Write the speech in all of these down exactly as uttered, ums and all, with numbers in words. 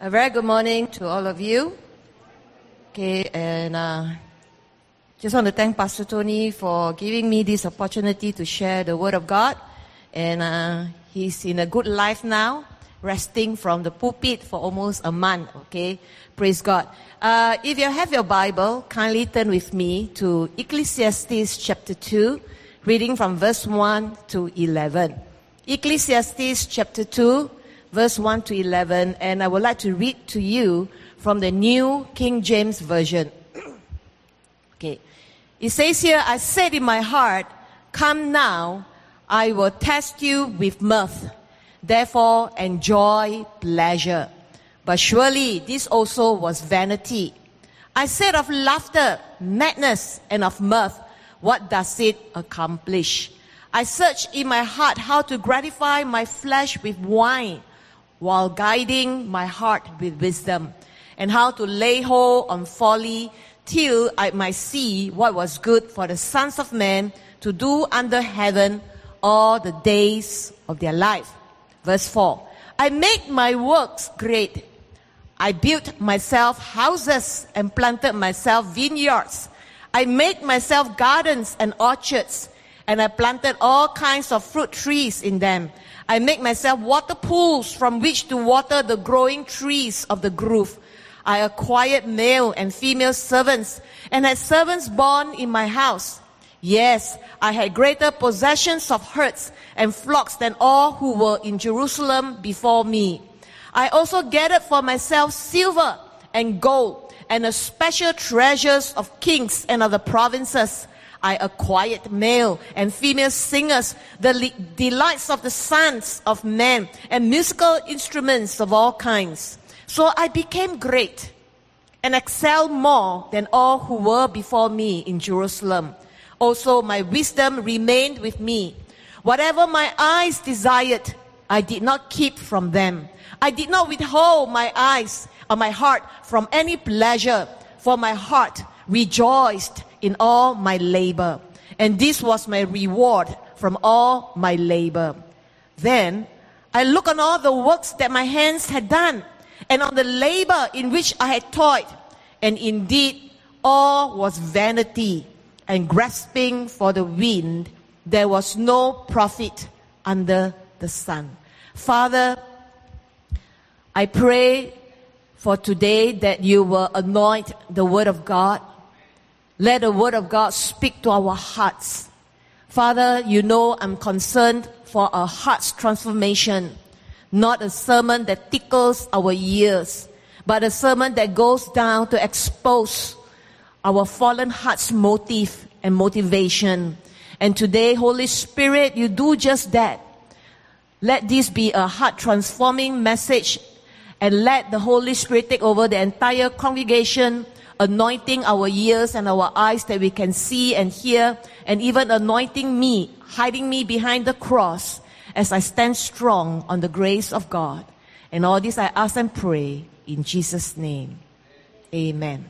A very good morning to all of you. Okay, and uh, just want to thank Pastor Tony for giving me this opportunity to share the Word of God. And uh, he's in a good life now, resting from the pulpit for almost a month. Okay, praise God. Uh, if you have your Bible, kindly turn with me to Ecclesiastes chapter two, reading from verse one to eleven. Ecclesiastes chapter two, verse one to eleven, and I would like to read to you from the New King James Version. Okay. It says here, I said in my heart, come now, I will test you with mirth. Therefore enjoy pleasure. But surely this also was vanity. I said of laughter, madness, and of mirth, what does it accomplish? I searched in my heart how to gratify my flesh with wine, while guiding my heart with wisdom, and how to lay hold on folly, till I might see what was good for the sons of men to do under heaven all the days of their life. Verse four, I made my works great. I built myself houses and planted myself vineyards. I made myself gardens and orchards, and I planted all kinds of fruit trees in them. I make myself water pools from which to water the growing trees of the grove. I acquired male and female servants, and had servants born in my house. Yes, I had greater possessions of herds and flocks than all who were in Jerusalem before me. I also gathered for myself silver and gold, and the special treasures of kings and of the provinces. I acquired male and female singers, the le- delights of the sons of men, and musical instruments of all kinds. So I became great and excelled more than all who were before me in Jerusalem. Also my wisdom remained with me. Whatever my eyes desired, I did not keep from them. I did not withhold my eyes or my heart from any pleasure, for my heart rejoiced in all my labor, and this was my reward from all my labor. Then I looked on all the works that my hands had done, and on the labor in which I had toiled, and indeed all was vanity and grasping for the wind. There was no profit under the sun. Father, I pray for today that you will anoint the Word of God. Let the Word of God speak to our hearts. Father, you know I'm concerned for our heart's transformation. Not a sermon that tickles our ears, but a sermon that goes down to expose our fallen heart's motive and motivation. And today, Holy Spirit, you do just that. Let this be a heart-transforming message, and let the Holy Spirit take over the entire congregation, anointing our ears and our eyes that we can see and hear, and even anointing me, hiding me behind the cross as I stand strong on the grace of God. And all this I ask and pray in Jesus' name. Amen.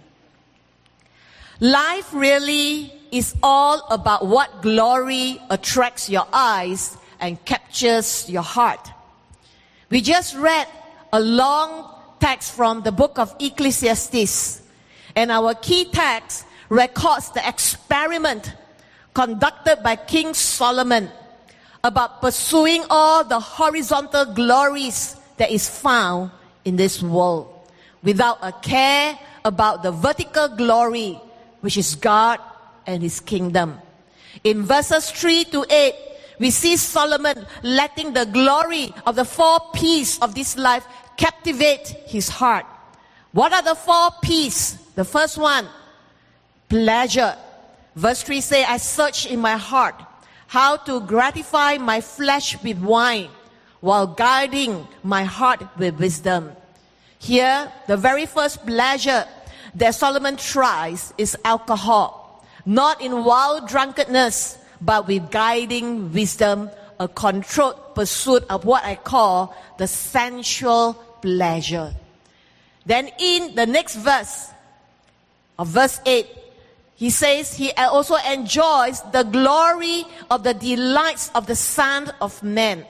Life really is all about what glory attracts your eyes and captures your heart. We just read a long text from the book of Ecclesiastes. And our key text records the experiment conducted by King Solomon about pursuing all the horizontal glories that is found in this world, without a care about the vertical glory, which is God and His kingdom. In verses three to eight, we see Solomon letting the glory of the four P's of this life captivate his heart. What are the four P's? The first one, pleasure. Verse three says, I search in my heart how to gratify my flesh with wine, while guarding my heart with wisdom. Here, the very first pleasure that Solomon tries is alcohol. Not in wild drunkenness, but with guiding wisdom, a controlled pursuit of what I call the sensual pleasure. Then in the next verse, of verse eight, he says he also enjoys the glory of the delights of the Son of Man.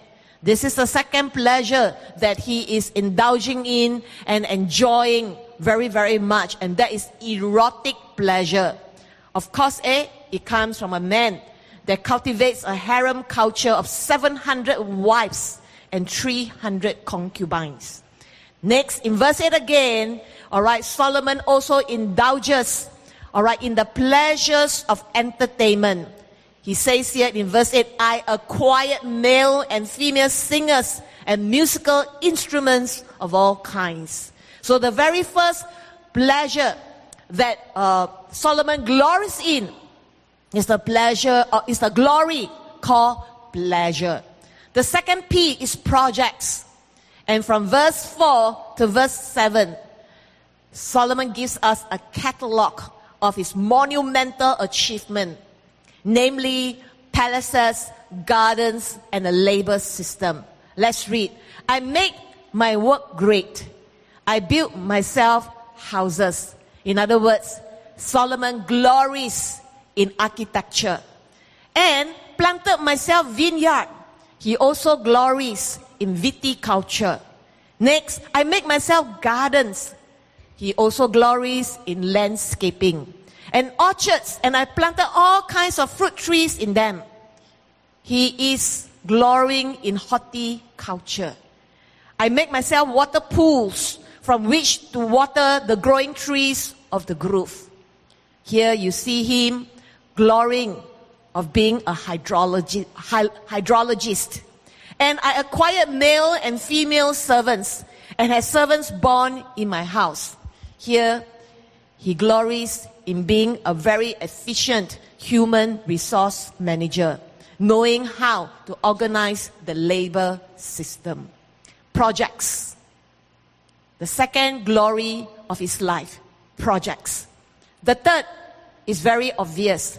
This is the second pleasure that he is indulging in and enjoying very, very much. And that is erotic pleasure. Of course, eh, it comes from a man that cultivates a harem culture of seven hundred wives and three hundred concubines. Next, in verse eight again, all right, Solomon also indulges, all right, in the pleasures of entertainment. He says here in verse eight, I acquired male and female singers and musical instruments of all kinds. So the very first pleasure that uh, Solomon glories in is the pleasure, or is the glory called pleasure. The second P is projects. And from verse four to verse seven, Solomon gives us a catalog of his monumental achievement, namely palaces, gardens, and a labor system. Let's read. I make my work great. I built myself houses. In other words, Solomon glories in architecture. And planted myself vineyard. He also glories in viticulture. Next, I make myself gardens. He also glories in landscaping. And orchards, and I planted all kinds of fruit trees in them. He is glorying in horticulture. I make myself water pools from which to water the growing trees of the grove. Here you see him glorying of being a hydrologi- hy- hydrologist. And I acquired male and female servants and had servants born in my house. Here he glories in being a very efficient human resource manager, knowing how to organize the labor system. Projects. The second glory of his life, projects. The third is very obvious,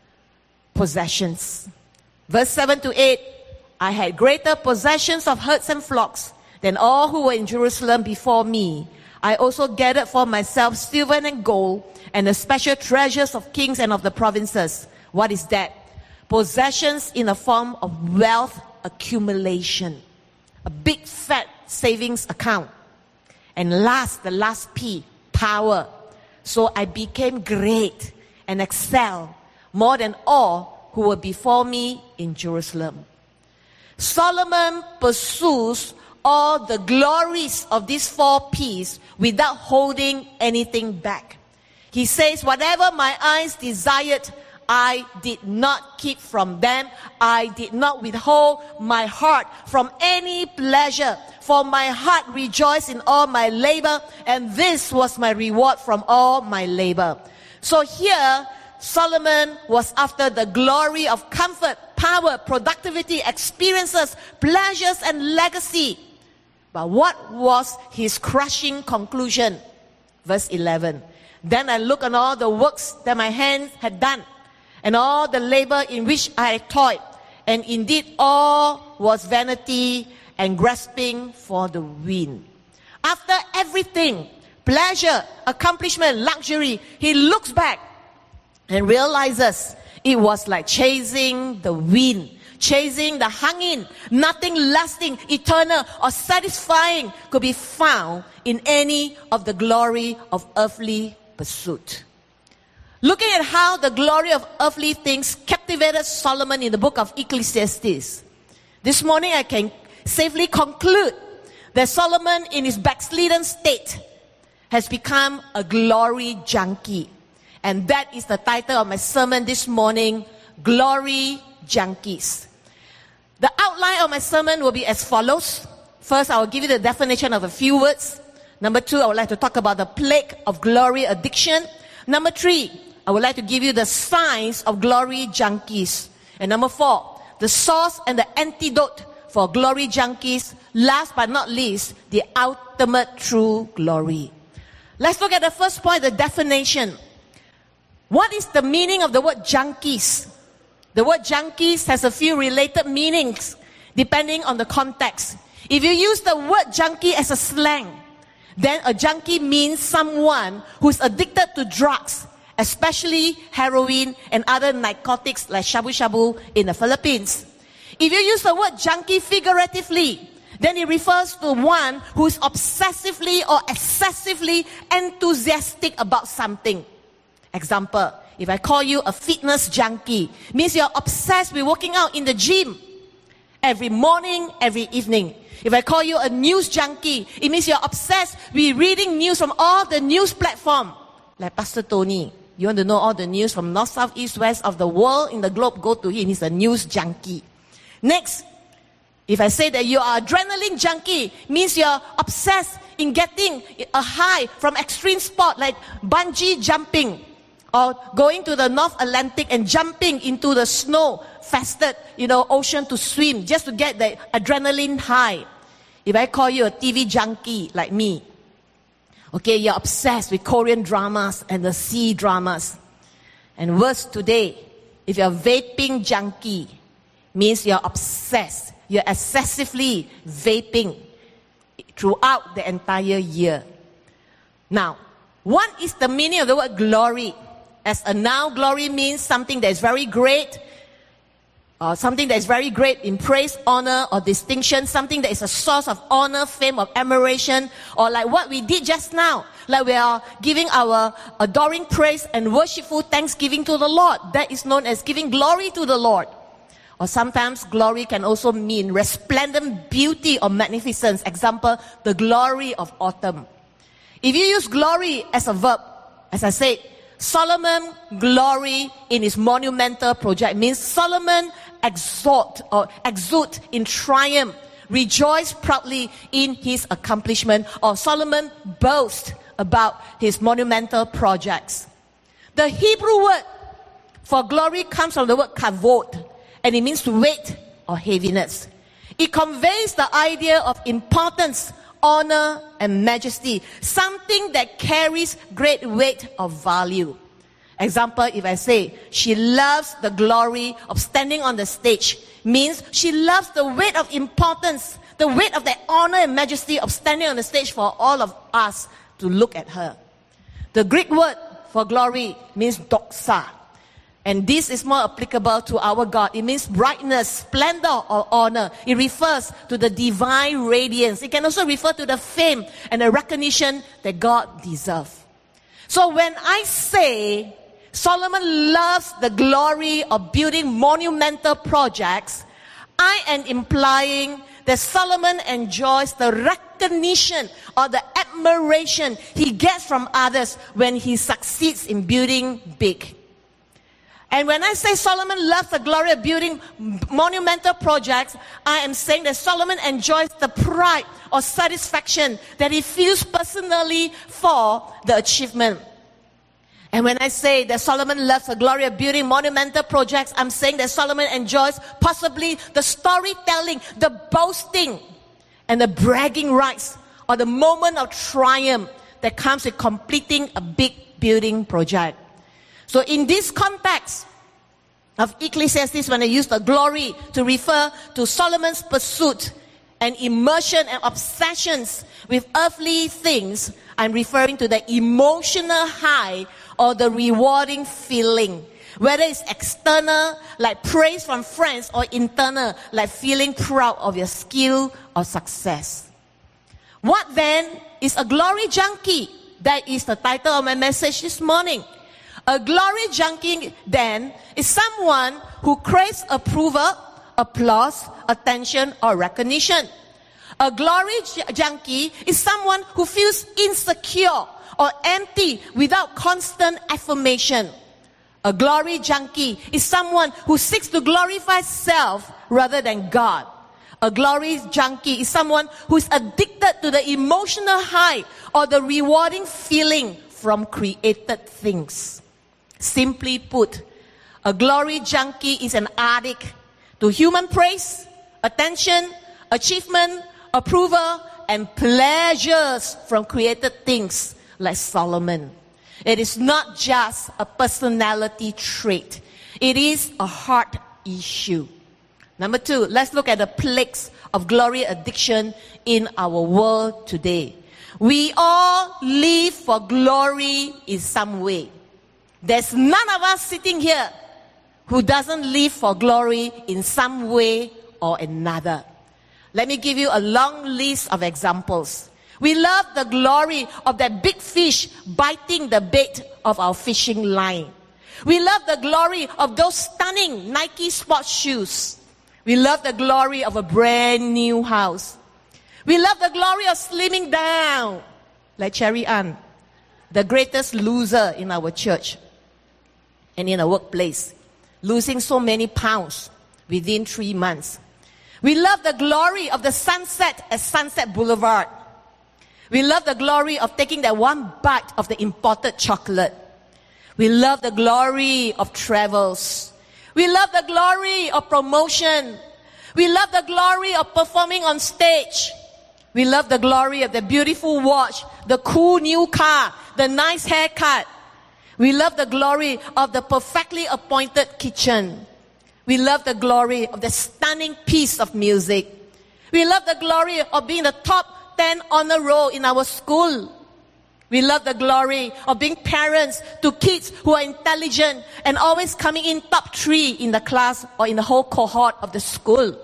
possessions. Verse seven to eight, I had greater possessions of herds and flocks than all who were in Jerusalem before me. I also gathered for myself silver and gold and the special treasures of kings and of the provinces. What is that? Possessions in a form of wealth accumulation. A big fat savings account. And last, the last P, power. So I became great and excelled more than all who were before me in Jerusalem. Solomon pursues all the glories of these four P's without holding anything back. He says, whatever my eyes desired, I did not keep from them. I did not withhold my heart from any pleasure. For my heart rejoiced in all my labor, and this was my reward from all my labor. So here, Solomon was after the glory of comfort, power, productivity, experiences, pleasures, and legacy. But what was his crushing conclusion? Verse eleven. Then I looked on all the works that my hands had done, and all the labor in which I had toiled, and indeed all was vanity and grasping for the wind. After everything, pleasure, accomplishment, luxury, he looks back and realizes it was like chasing the wind, chasing the hanging. Nothing lasting, eternal, or satisfying could be found in any of the glory of earthly pursuit. Looking at how the glory of earthly things captivated Solomon in the book of Ecclesiastes, this morning I can safely conclude that Solomon in his backslidden state has become a glory junkie. And that is the title of my sermon this morning, Glory Junkies. The outline of my sermon will be as follows. First, I will give you the definition of a few words. Number two, I would like to talk about the plague of glory addiction. Number three, I would like to give you the signs of glory junkies. And number four, the source and the antidote for glory junkies. Last but not least, the ultimate true glory. Let's look at the first point, the definition. What is the meaning of the word junkies? The word junkies has a few related meanings depending on the context. If you use the word junkie as a slang, then a junkie means someone who's addicted to drugs, especially heroin and other narcotics like shabu shabu in the Philippines. If you use the word junkie figuratively, then it refers to one who is obsessively or excessively enthusiastic about something. Example, if I call you a fitness junkie, means you're obsessed with working out in the gym every morning, every evening. If I call you a news junkie, it means you're obsessed with reading news from all the news platforms. Like Pastor Tony, you want to know all the news from north, south, east, west of the world in the globe, go to him. He's a news junkie. Next, if I say that you are adrenaline junkie, means you're obsessed in getting a high from extreme sport like bungee jumping or going to the North Atlantic and jumping into the snow-fested, you know, ocean to swim just to get the adrenaline high. If I call you a T V junkie like me, okay, you're obsessed with Korean dramas and the sea dramas. And worse today, if you're a vaping junkie, means you're obsessed. You're excessively vaping throughout the entire year. Now, what is the meaning of the word glory? As a noun, glory means something that is very great, or something that is very great in praise, honor, or distinction, something that is a source of honor, fame, or admiration, or like what we did just now, like we are giving our adoring praise and worshipful thanksgiving to the Lord. That is known as giving glory to the Lord. Or sometimes glory can also mean resplendent beauty or magnificence. Example, the glory of autumn. If you use glory as a verb, as I said, Solomon glory in his monumental project means Solomon exalt or exude in triumph, rejoice proudly in his accomplishment, or Solomon boast about his monumental projects. The Hebrew word for glory comes from the word kavod, and it means weight or heaviness. It conveys the idea of importance, honor, and majesty, something that carries great weight or value. Example, if I say, she loves the glory of standing on the stage, means she loves the weight of importance, the weight of the honor and majesty of standing on the stage for all of us to look at her. The Greek word for glory means doxa. And this is more applicable to our God. It means brightness, splendor, or honor. It refers to the divine radiance. It can also refer to the fame and the recognition that God deserves. So when I say Solomon loves the glory of building monumental projects, I am implying that Solomon enjoys the recognition or the admiration he gets from others when he succeeds in building big. And when I say Solomon loves the glory of building monumental projects, I am saying that Solomon enjoys the pride or satisfaction that he feels personally for the achievement. And when I say that Solomon loves the glory of building monumental projects, I'm saying that Solomon enjoys possibly the storytelling, the boasting, and the bragging rights, or the moment of triumph that comes with completing a big building project. So in this context of Ecclesiastes, when I use the glory to refer to Solomon's pursuit and immersion and obsessions with earthly things, I'm referring to the emotional high or the rewarding feeling. Whether it's external, like praise from friends, or internal, like feeling proud of your skill or success. What then is a glory junkie? That is the title of my message this morning. A glory junkie, then, is someone who craves approval, applause, attention, or recognition. A glory j- junkie is someone who feels insecure or empty without constant affirmation. A glory junkie is someone who seeks to glorify self rather than God. A glory junkie is someone who is addicted to the emotional high or the rewarding feeling from created things. Simply put, a glory junkie is an addict to human praise, attention, achievement, approval, and pleasures from created things like Solomon. It is not just a personality trait. It is a heart issue. Number two, let's look at the plagues of glory addiction in our world today. We all live for glory in some way. There's none of us sitting here who doesn't live for glory in some way or another. Let me give you a long list of examples. We love the glory of that big fish biting the bait of our fishing line. We love the glory of those stunning Nike sports shoes. We love the glory of a brand new house. We love the glory of slimming down, like Cherry Ann, the greatest loser in our church and in our workplace, losing so many pounds within three months. We love the glory of the sunset at Sunset Boulevard. We love the glory of taking that one bite of the imported chocolate. We love the glory of travels. We love the glory of promotion. We love the glory of performing on stage. We love the glory of the beautiful watch, the cool new car, the nice haircut. We love the glory of the perfectly appointed kitchen. We love the glory of the stunning piece of music. We love the glory of being the top ten honor roll in our school. We love the glory of being parents to kids who are intelligent and always coming in top three in the class or in the whole cohort of the school.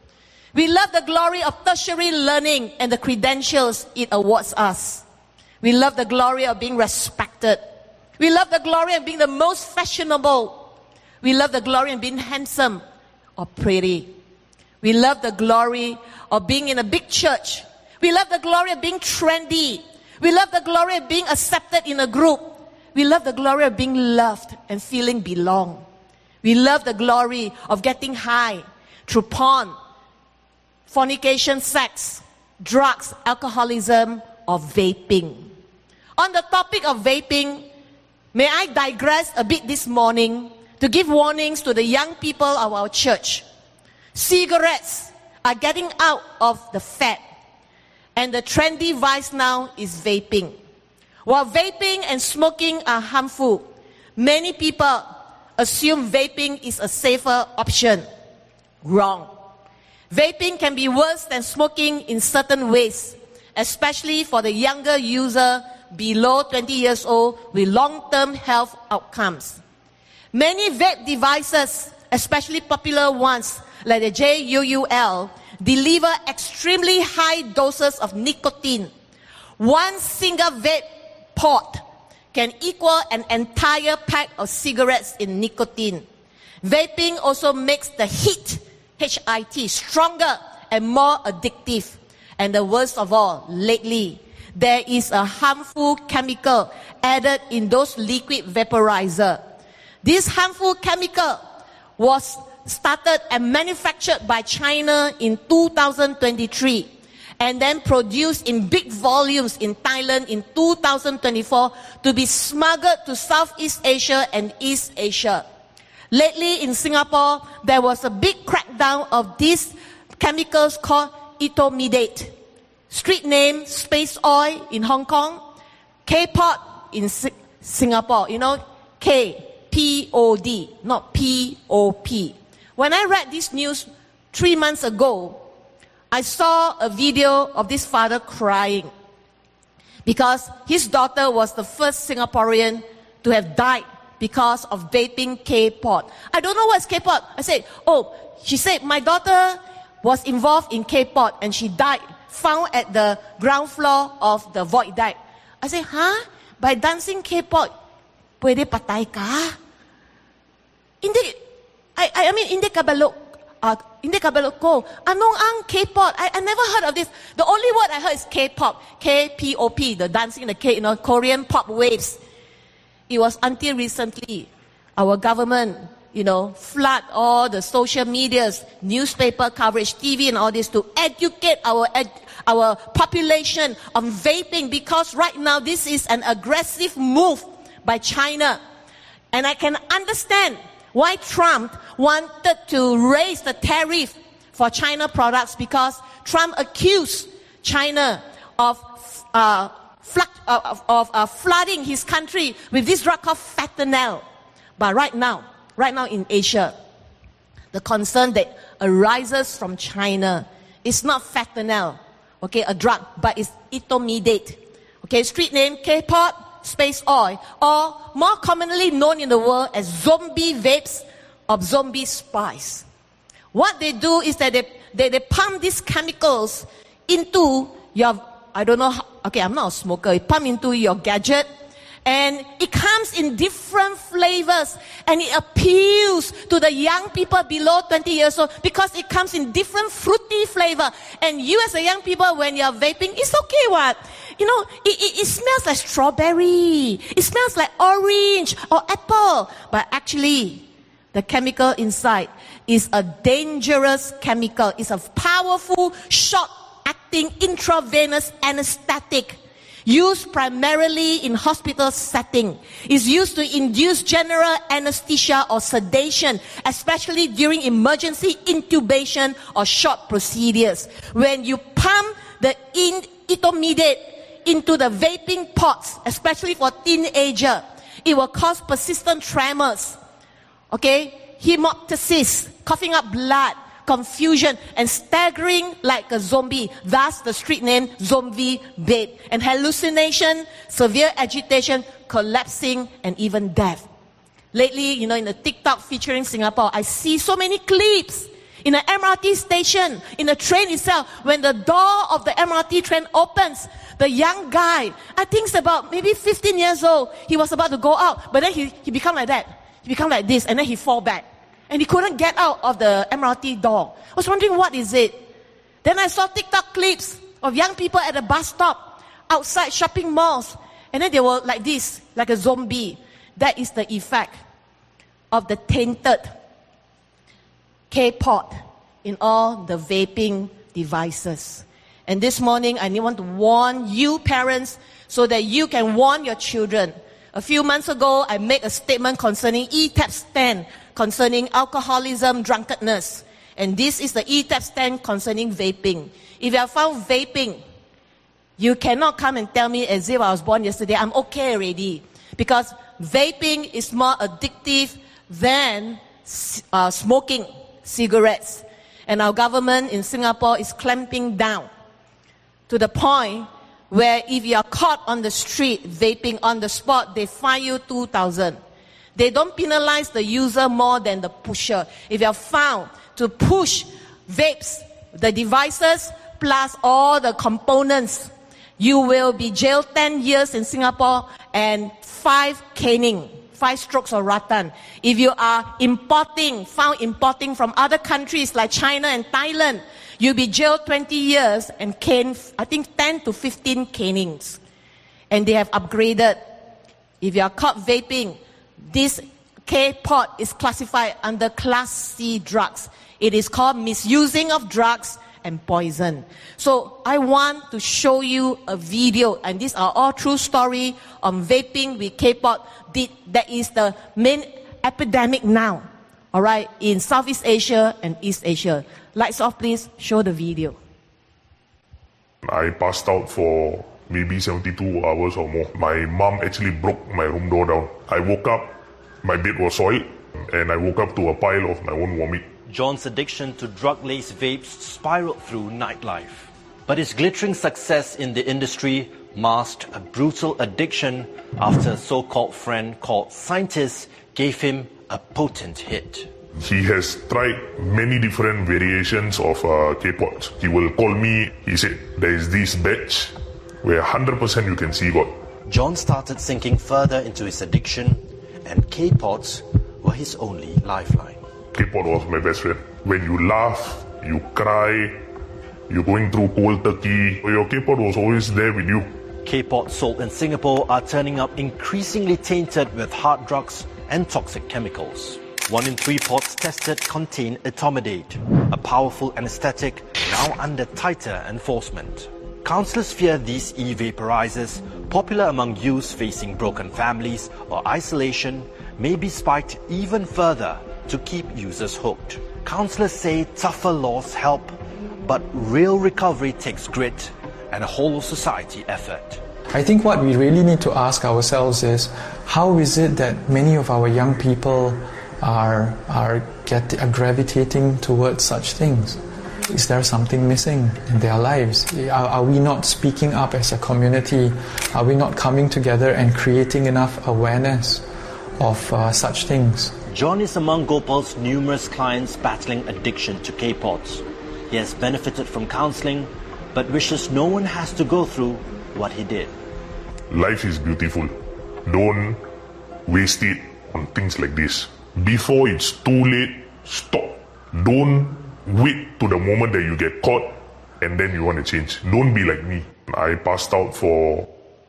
We love the glory of tertiary learning and the credentials it awards us. We love the glory of being respected. We love the glory of being the most fashionable. We love the glory of being handsome or pretty. We love the glory of being in a big church. We love the glory of being trendy. We love the glory of being accepted in a group. We love the glory of being loved and feeling belong. We love the glory of getting high through porn, fornication, sex, drugs, alcoholism, or vaping. On the topic of vaping, may I digress a bit this morning to give warnings to the young people of our church. Cigarettes are getting out of the fad, and the trendy vice now is vaping. While vaping and smoking are harmful, many people assume vaping is a safer option. Wrong. Vaping can be worse than smoking in certain ways, especially for the younger user below twenty years old with long-term health outcomes. Many vape devices, especially popular ones like the J U U L, deliver extremely high doses of nicotine. One single vape pod can equal an entire pack of cigarettes in nicotine. Vaping also makes the HIT, H I T, stronger and more addictive. And the worst of all, lately, there is a harmful chemical added in those liquid vaporizer. This harmful chemical was started and manufactured by China in two thousand twenty-three and then produced in big volumes in Thailand in two thousand twenty-four to be smuggled to Southeast Asia and East Asia. Lately in Singapore, there was a big crackdown of these chemicals called etomidate. Street name, Space Oil in Hong Kong, K-Pod in si- Singapore. You know, K, P O D, not P O P. When I read this news three months ago, I saw a video of this father crying because his daughter was the first Singaporean to have died because of vaping K-Pod. I don't know what's K-Pod. I said, oh, she said, my daughter was involved in K-Pod and she died, found at the ground floor of the void deck. I said, huh? By dancing K-Pod, pwede patay ka? Hindi, I, I mean, hindi kabalo, uh, hindi kabalo ko. Anong ang K-Pod? I, I never heard of this. The only word I heard is K-Pop. K P O P, the dancing, the K, you know, Korean pop waves. It was until recently, our government, you know, flood all the social medias, newspaper coverage, T V and all this to educate our, ed, our population on vaping, because right now this is an aggressive move by China. And I can understand why Trump wanted to raise the tariff for China products, because Trump accused China of uh, flood, uh, of, of uh, flooding his country with this drug called fentanyl. But right now, right now in Asia, the concern that arises from China is not fentanyl, okay, a drug, but it's etomidate. Okay, street name K-Pod, Space Oil, or more commonly known in the world as zombie vapes or zombie spice. What they do is that they, they, they pump these chemicals into your, I don't know, how, okay, I'm not a smoker, it pump into your gadget, and it comes in different flavors, and it appeals to the young people below twenty years old because it comes in different fruity flavor. And you as a young people, when you're vaping, it's okay what? You know, it, it, it smells like strawberry, it smells like orange or apple, but actually, the chemical inside is a dangerous chemical. It's a powerful, short-acting intravenous anesthetic used primarily in hospital setting. It's used to induce general anesthesia or sedation, especially during emergency intubation or short procedures. When you pump the in- intermediate into the vaping pods, especially for teenager, it will cause persistent tremors, okay, hemoptysis, coughing up blood, confusion, and staggering like a zombie. Thus the street name zombie vape. And hallucination, severe agitation, collapsing, and even death. Lately, you know, in the TikTok featuring Singapore, I see so many clips in an M R T station, in the train itself, when the door of the M R T train opens, the young guy, I think it's about maybe fifteen years old, he was about to go out, but then he, he become like that. He become like this, and then he fall back. And he couldn't get out of the M R T door. I was wondering, what is it? Then I saw TikTok clips of young people at a bus stop, outside shopping malls. And then they were like this, like a zombie. That is the effect of the tainted K-pod in all the vaping devices. And this morning, I want to warn you parents so that you can warn your children. A few months ago, I made a statement concerning E TAP stand, concerning alcoholism, drunkenness. And this is the E TAP stand concerning vaping. If you have found vaping, you cannot come and tell me as if I was born yesterday, I'm okay already. Because vaping is more addictive than uh, smoking cigarettes. And our government in Singapore is clamping down to the point where if you are caught on the street vaping on the spot, they fine you two thousand. They don't penalize the user more than the pusher. If you are found to push vapes, the devices, plus all the components, you will be jailed ten years in Singapore and five caning, five strokes of rattan. If you are importing, found importing from other countries like China and Thailand, you'll be jailed twenty years and caned, I think, ten to fifteen canings. And they have upgraded. If you are caught vaping, this K-pod is classified under Class C drugs. It is called misusing of drugs and poison. So I want to show you a video, and these are all true story on vaping with K-pod. That is the main epidemic now, all right, in Southeast Asia and East Asia. Lights off, please. Show the video. I passed out for maybe seventy-two hours or more. My mom actually broke my room door down. I woke up, my bed was soiled, and I woke up to a pile of my own vomit. John's addiction to drug-laced vapes spiraled through nightlife. But his glittering success in the industry masked a brutal addiction after a so-called friend called Scientist gave him a potent hit. He has tried many different variations of uh, K-pods. He will call me, he said, there is this batch where one hundred percent you can see God. John started sinking further into his addiction, and K-pods were his only lifeline. K-pod was my best friend. When you laugh, you cry, you're going through cold turkey, your K-pod was always there with you. K-pods sold in Singapore are turning up increasingly tainted with hard drugs and toxic chemicals. One in three pods tested contain etomidate, a powerful anesthetic now under tighter enforcement. Counsellors fear these e-vaporizers, popular among youths facing broken families or isolation, may be spiked even further to keep users hooked. Counsellors say tougher laws help, but real recovery takes grit and a whole society effort. I think what we really need to ask ourselves is, how is it that many of our young people are, are, get, are gravitating towards such things? Is there something missing in their lives? Are, are we not speaking up as a community? Are we not coming together and creating enough awareness of uh, such things? John is among Gopal's numerous clients battling addiction to K-pods. He has benefited from counseling, but wishes no one has to go through what he did. Life is beautiful. Don't waste it on things like this. Before it's too late, stop. Don't wait to the moment that you get caught and then you want to change. Don't be like me. I passed out for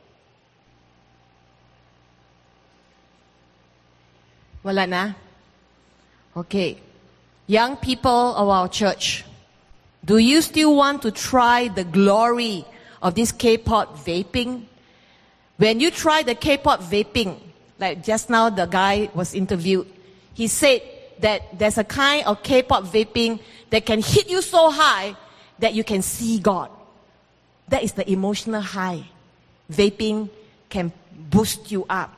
Wala na? Okay. Young people of our church, do you still want to try the glory of this K-pod vaping? When you try the K-pod vaping, like just now the guy was interviewed, he said that there's a kind of K-pod vaping that can hit you so high that you can see God. That is the emotional high. Vaping can boost you up.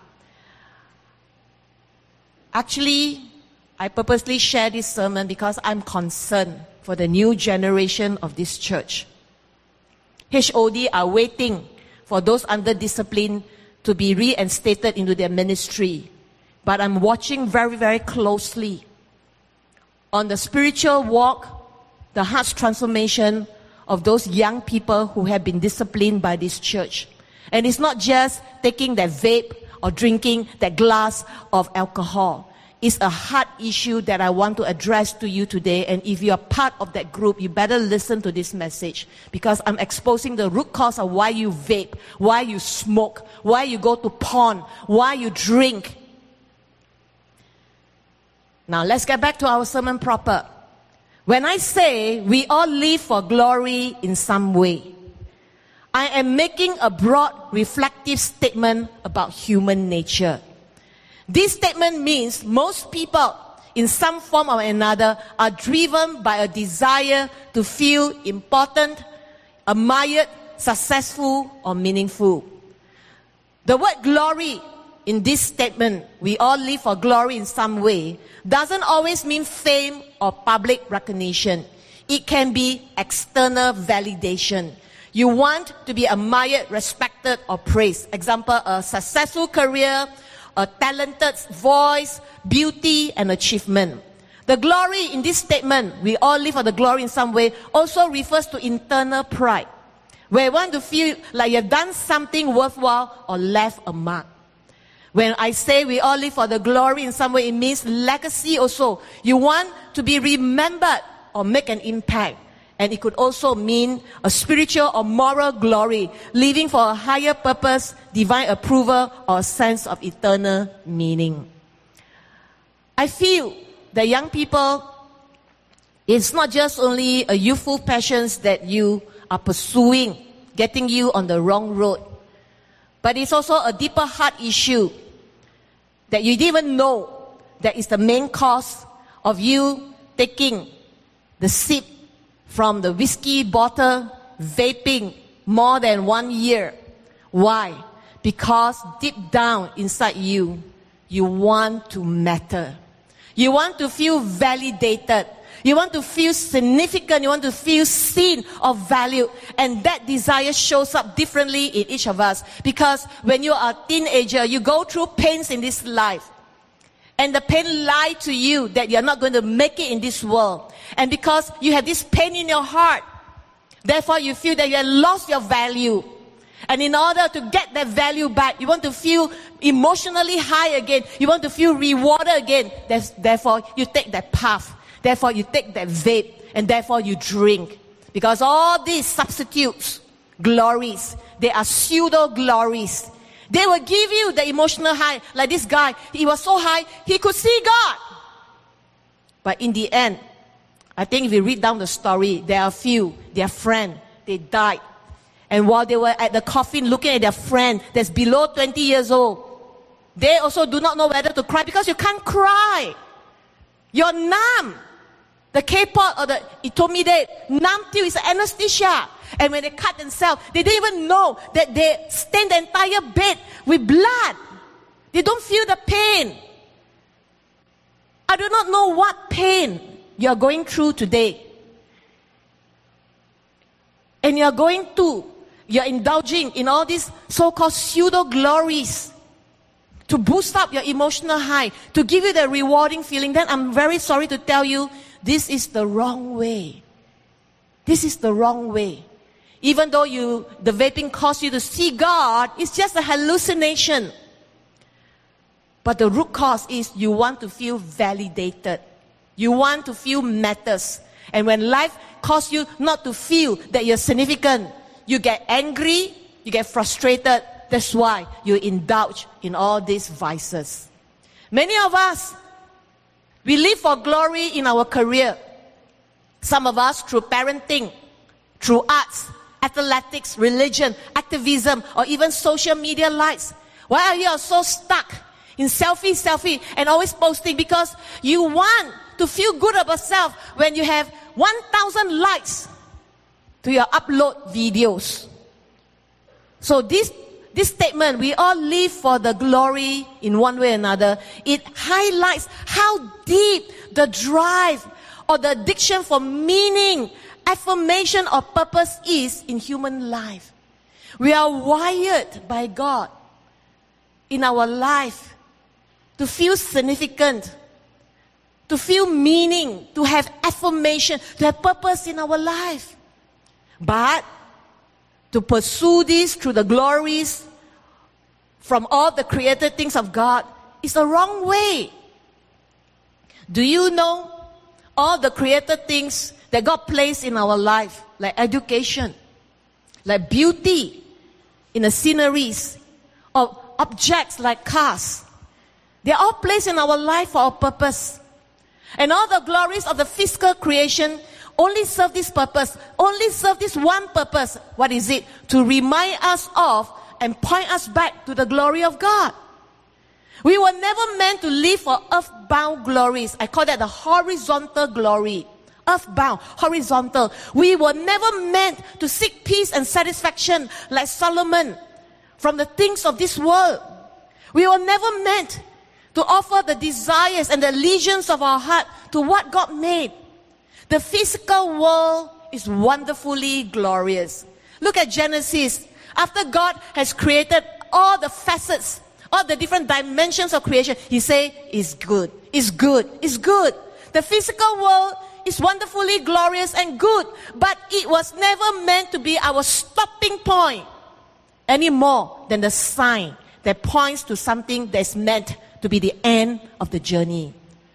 Actually, I purposely share this sermon because I'm concerned for the new generation of this church. H O D are waiting for those under discipline to be reinstated into their ministry. But I'm watching very, very closely on the spiritual walk, the heart's transformation of those young people who have been disciplined by this church. And it's not just taking that vape or drinking that glass of alcohol. It's a heart issue that I want to address to you today. And if you are part of that group, you better listen to this message, because I'm exposing the root cause of why you vape, why you smoke, why you go to porn, why you drink. Now let's get back to our sermon proper. When I say we all live for glory in some way, I am making a broad, reflective statement about human nature. This statement means most people, in some form or another, are driven by a desire to feel important, admired, successful, or meaningful. The word glory in this statement, we all live for glory in some way, doesn't always mean fame or public recognition. It can be external validation. You want to be admired, respected, or praised. Example, a successful career, a talented voice, beauty, and achievement. The glory in this statement, we all live for the glory in some way, also refers to internal pride, where you want to feel like you have done something worthwhile or left a mark. When I say we all live for the glory in some way, it means legacy also. You want to be remembered or make an impact. And it could also mean a spiritual or moral glory, living for a higher purpose, divine approval, or a sense of eternal meaning. I feel that young people, it's not just only a youthful passions that you are pursuing, getting you on the wrong road, but it's also a deeper heart issue that you didn't even know that is the main cause of you taking the sip from the whiskey bottle, vaping more than one year. Why? Because deep down inside you, you want to matter. You want to feel validated. You want to feel significant. You want to feel seen or valued. And that desire shows up differently in each of us. Because when you are a teenager, you go through pains in this life. And the pain lies to you that you're not going to make it in this world. And because you have this pain in your heart, therefore you feel that you have lost your value. And in order to get that value back, you want to feel emotionally high again. You want to feel rewarded again. That's, therefore, you take that path. Therefore, you take that vape. And therefore, you drink. Because all these substitutes, glories, they are pseudo-glories. They will give you the emotional high. Like this guy, he was so high, he could see God. But in the end, I think if you read down the story, there are a few, their friend, they died. And while they were at the coffin looking at their friend that's below twenty years old, they also do not know whether to cry because you can't cry. You're numb. The K-pod or the etomidate, numb till is anesthesia. And when they cut themselves, they didn't even know that they stained the entire bed with blood. They don't feel the pain. I do not know what pain you are going through today. And you are going to, you are indulging in all these so-called pseudo-glories. to boost up your emotional high, to give you the rewarding feeling, then I'm very sorry to tell you, this is the wrong way. This is the wrong way. Even though you, the vaping caused you to see God, it's just a hallucination. But the root cause is you want to feel validated. You want to feel matters. And when life causes you not to feel that you're significant, you get angry, you get frustrated. That's why you indulge in all these vices. Many of us, we live for glory in our career. Some of us through parenting, through arts, athletics, religion, activism, or even social media likes. Why are you so stuck in selfie, selfie, and always posting? Because you want to feel good about yourself when you have one thousand likes to your upload videos. So this, this statement, we all live for the glory in one way or another. It highlights how deep the drive or the addiction for meaning, affirmation, or purpose is in human life. We are wired by God in our life to feel significant, to feel meaning, to have affirmation, to have purpose in our life. But to pursue this through the glories from all the created things of God is the wrong way. Do you know all the created things that God placed in our life, like education, like beauty in the sceneries, or objects like cars? They're all placed in our life for a purpose. And all the glories of the physical creation only serve this purpose, only serve this one purpose. What is it? To remind us of and point us back to the glory of God. We were never meant to live for earthbound glories. I call that the horizontal glory. Earthbound, horizontal. We were never meant to seek peace and satisfaction like Solomon from the things of this world. We were never meant to offer the desires and the legions of our heart to what God made. The physical world is wonderfully glorious. Look at Genesis. After God has created all the facets, all the different dimensions of creation, He says, it's good, it's good, it's good. The physical world is wonderfully glorious and good, but it was never meant to be our stopping point any more than the sign that points to something that's meant to be the end of the journey.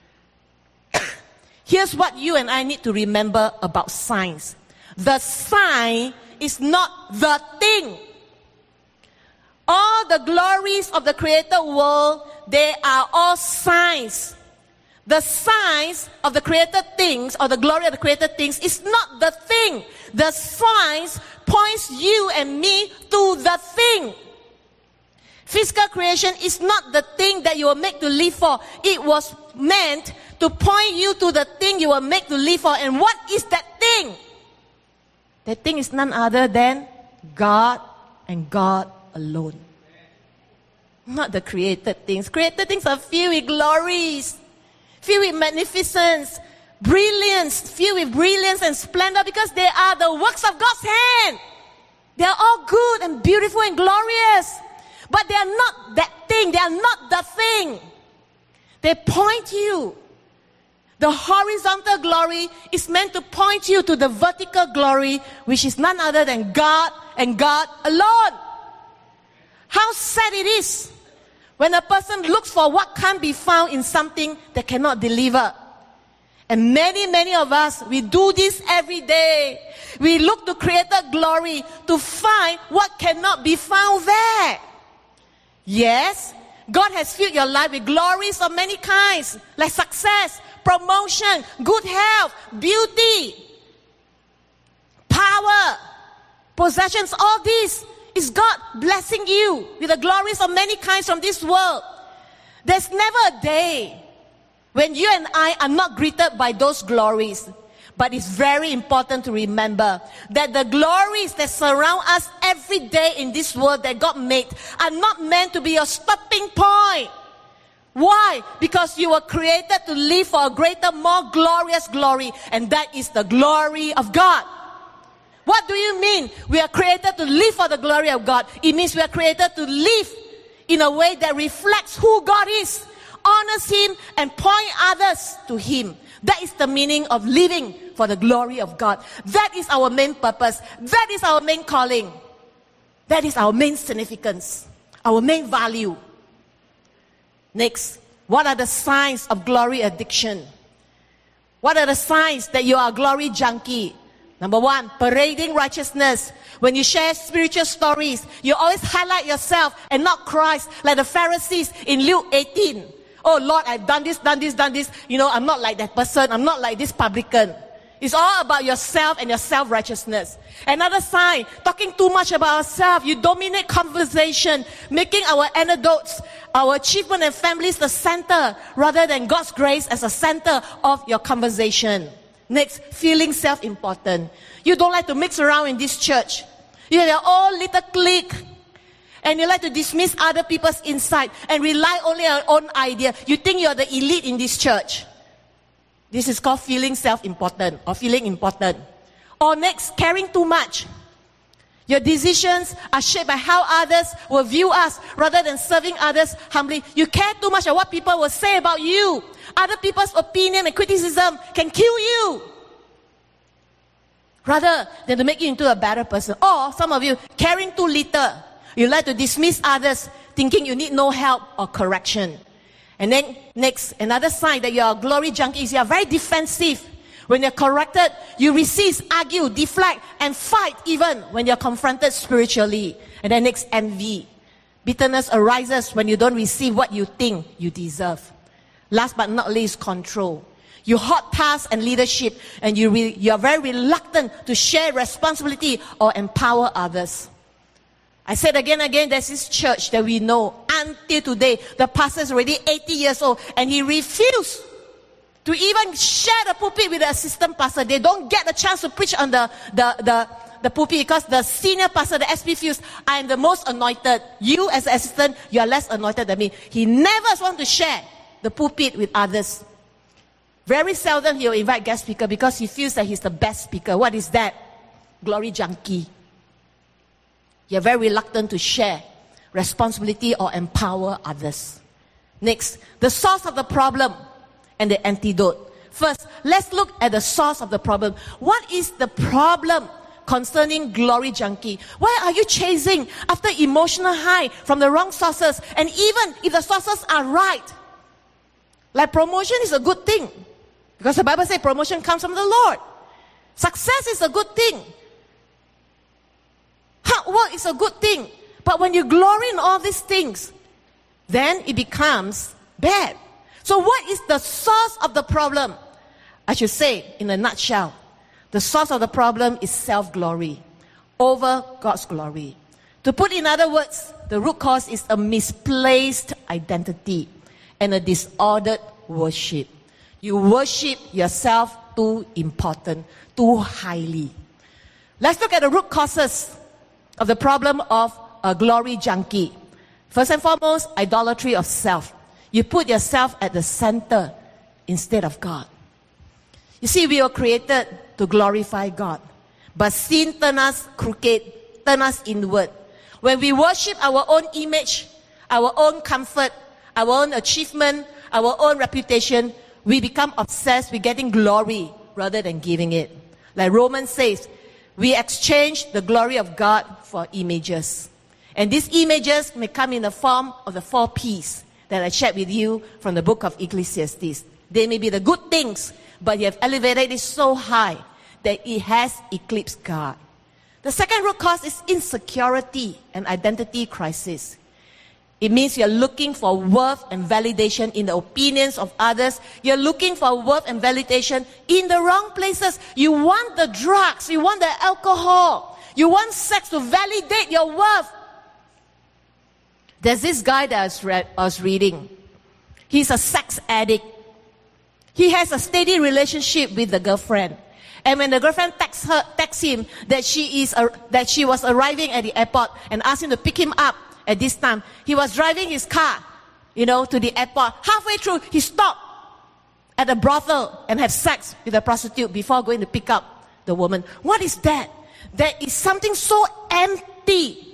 Here's what you and I need to remember about signs. The sign is not the thing. All the glories of the created world, they are all signs. The signs of the created things, or the glory of the created things, is not the thing. The signs points you and me to the thing. Physical creation is not the thing that you were made to live for. It was meant to point you to the thing you were made to live for. And what is that thing? That thing is none other than God and God alone. Not the created things. Created things are filled with glories, filled with magnificence, brilliance, filled with brilliance and splendor, because they are the works of God's hand. They are all good and beautiful and glorious. But they are not that thing. They are not the thing. They point you. The horizontal glory is meant to point you to the vertical glory, which is none other than God and God alone. How sad it is when a person looks for what can't be found in something that cannot deliver. And many, many of us, we do this every day. We look to created glory to find what cannot be found there. Yes, God has filled your life with glories of many kinds, like success, promotion, good health, beauty, power, possessions. All this is God blessing you with the glories of many kinds from this world. There's never a day when you and I are not greeted by those glories. But it's very important to remember that the glories that surround us every day in this world that God made are not meant to be your stopping point. Why? Because you were created to live for a greater, more glorious glory, and that is the glory of God. What do you mean? We are created to live for the glory of God. It means we are created to live in a way that reflects who God is, honors Him, and point others to Him. That is the meaning of living for the glory of God. That is our main purpose. That is our main calling. That is our main significance, our main value. Next, what are the signs of glory addiction? What are the signs that you are a glory junkie? Number one, parading righteousness. When you share spiritual stories, you always highlight yourself and not Christ, like the Pharisees in Luke eighteen. Oh Lord, I've done this, done this, done this. You know, I'm not like that person. I'm not like this publican. It's all about yourself and your self-righteousness. Another sign, talking too much about ourselves. You dominate conversation, making our anecdotes, our achievement and families the center, rather than God's grace as a center of your conversation. Next, feeling self-important. You don't like to mix around in this church. You have your own little clique. And you like to dismiss other people's insight and rely only on your own idea. You think you're the elite in this church. This is called feeling self-important or feeling important. Or next, caring too much. Your decisions are shaped by how others will view us rather than serving others humbly. You care too much about what people will say about you. Other people's opinion and criticism can kill you, rather than to make you into a better person. Or some of you, caring too little. You like to dismiss others, thinking you need no help or correction. And then next, another sign that you are a glory junkie is you are very defensive. When you're corrected, you resist, argue, deflect, and fight even when you're confronted spiritually. And then next, envy. Bitterness arises when you don't receive what you think you deserve. Last but not least, control. You hoard tasks and leadership, and you, re- you are very reluctant to share responsibility or empower others. I said again and again, there's this church that we know until today. The pastor is already eighty years old and he refused to even share the pulpit with the assistant pastor. They don't get a chance to preach on the, the, the, the pulpit because the senior pastor, the S P feels, I am the most anointed. You as an assistant, you are less anointed than me. He never wants to share the pulpit with others. Very seldom he will invite guest speaker because he feels that he's the best speaker. What is that? Glory junkie. You're very reluctant to share responsibility or empower others. Next, the source of the problem and the antidote. First, let's look at the source of the problem. What is the problem concerning glory junkie? Why are you chasing after emotional high from the wrong sources? And even if the sources are right, like promotion is a good thing, because the Bible says promotion comes from the Lord. Success is a good thing. Hard work is a good thing. But when you glory in all these things, then it becomes bad. So what is the source of the problem? I should say, in a nutshell, the source of the problem is self-glory over God's glory. To put in other words, the root cause is a misplaced identity and a disordered worship. You worship yourself too important, too highly. Let's look at the root causes of the problem of a glory junkie. First and foremost, idolatry of self. You put yourself at the center instead of God. You see, we were created to glorify God. But sin turned us crooked, turned us inward. When we worship our own image, our own comfort, our own achievement, our own reputation, we become obsessed with getting glory rather than giving it. Like Romans says, we exchange the glory of God for images. And these images may come in the form of the four P's that I shared with you from the book of Ecclesiastes. They may be the good things, but you have elevated it so high that it has eclipsed God. The second root cause is insecurity and identity crisis. It means you're looking for worth and validation in the opinions of others. You're looking for worth and validation in the wrong places. You want the drugs. You want the alcohol. You want sex to validate your worth. There's this guy that I was, read, I was reading. He's a sex addict. He has a steady relationship with the girlfriend. And when the girlfriend texts her, texts him that she is a, that she was arriving at the airport and asked him to pick him up at this time, he was driving his car, you know, to the airport. Halfway through, he stopped at a brothel and had sex with a prostitute before going to pick up the woman. What is that? There is something so empty